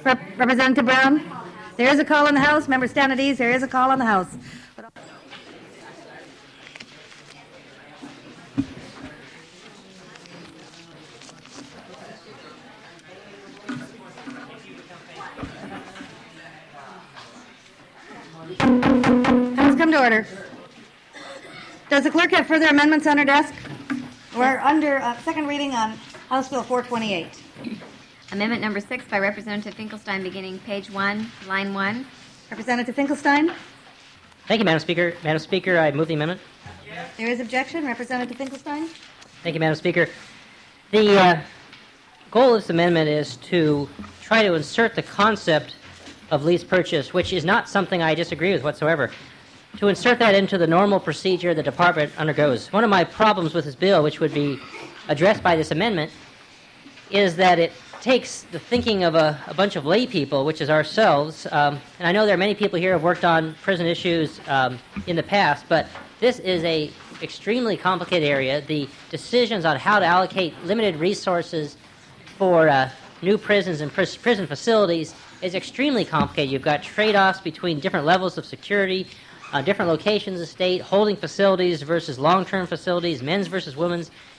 Representative Brown? There is a call in the House. Members stand at ease. There is a call in the House. House come to order. Does the clerk have further amendments on her desk? We're under second reading on House Bill 428. Amendment number 6 by Representative Finkelstein, beginning page 1, line 1. Representative Finkelstein? Thank you, Madam Speaker. Madam Speaker, I move the amendment. There is objection. Representative Finkelstein? Thank you, Madam Speaker. The goal of this amendment is to try to insert the concept of lease purchase, which is not something I disagree with whatsoever, to insert that into the normal procedure the Department undergoes. One of my problems with this bill, which would be addressed by this amendment, is that it takes the thinking of a bunch of lay people, which is ourselves, and I know there are many people here who have worked on prison issues in the past, but this is a extremely complicated area. The decisions on how to allocate limited resources for new prisons and prison facilities is extremely complicated. You've got trade-offs between different levels of security, different locations of state, holding facilities versus long-term facilities, men's versus women's.